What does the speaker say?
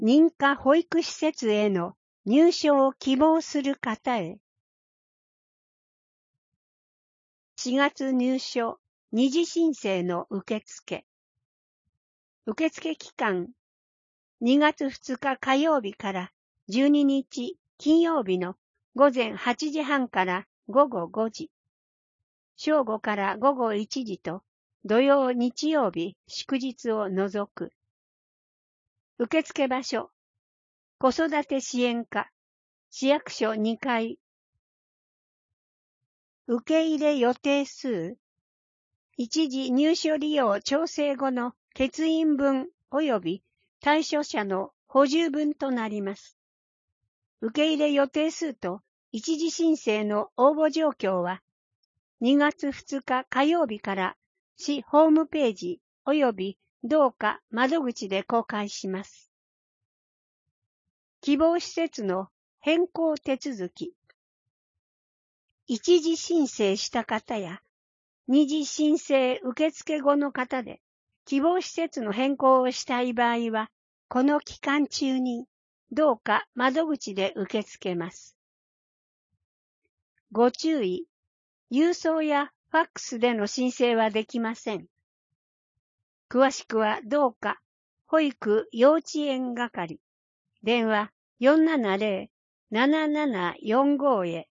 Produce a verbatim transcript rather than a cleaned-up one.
認可保育施設への入所を希望する方へ。しがつ入所二次申請の受付。受付期間、にがつふつか火曜日からじゅうににち金曜日の午前はちじはんから午後ごじ、正午から午後いちじと土曜日曜日祝日を除く。受付場所、子育て支援課、市役所にかい。受け入れ予定数、一時入所利用調整後の欠員分及び対象者の補充分となります。受け入れ予定数と一時申請の応募状況は、にがつふつか火曜日から市ホームページ及び同課窓口で公開します。希望施設の変更手続き。一時申請した方や、二次申請受付後の方で、希望施設の変更をしたい場合は、この期間中に、同課窓口で受け付けます。ご注意、郵送やファックスでの申請はできません。詳しくは同課保育幼稚園係、電話 よんななぜろ ななななよんご へ。